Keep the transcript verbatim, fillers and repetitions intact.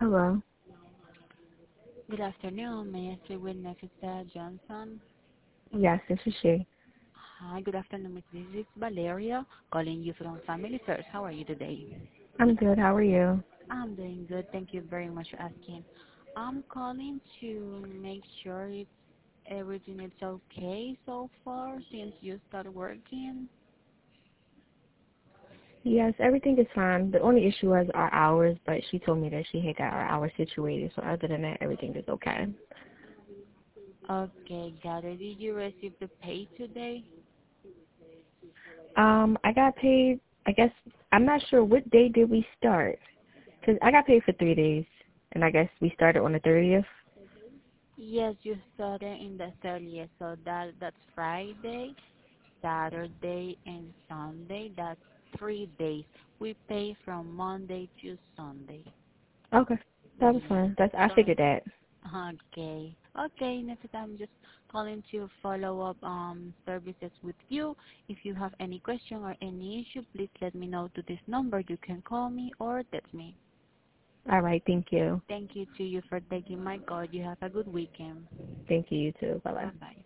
Hello. Good afternoon. May I speak with Nefisa Johnson? Yes, this is she. Hi, good afternoon, Miss. This is Valeria calling you from Family First. How are you today? I'm good. How are you? I'm doing good. Thank you very much for asking. I'm calling to make sure it's everything is okay so far since you started working. Yes, everything is fine. The only issue was our hours, but she told me that she had got our hours situated. So other than that, everything is okay. Okay, got it. Did you receive the pay today? Um, I got paid. I guess I'm not sure what day did we start, cause I got paid for three days, and I guess we started on the thirtieth. Yes, you started in the thirtieth, so that that's Friday, Saturday, and Sunday. That's three days. We pay from Monday to Sunday. Okay, that was Yeah. fine. That's I So, figured that. okay. Okay, next time I'm just calling to follow up um services with you. If you have any question or any issue, please let me know to this number. You can call me or text me. All right. Thank you. Thank you to you for taking my call. You have a good weekend. Thank you. You too. Bye bye. Bye bye.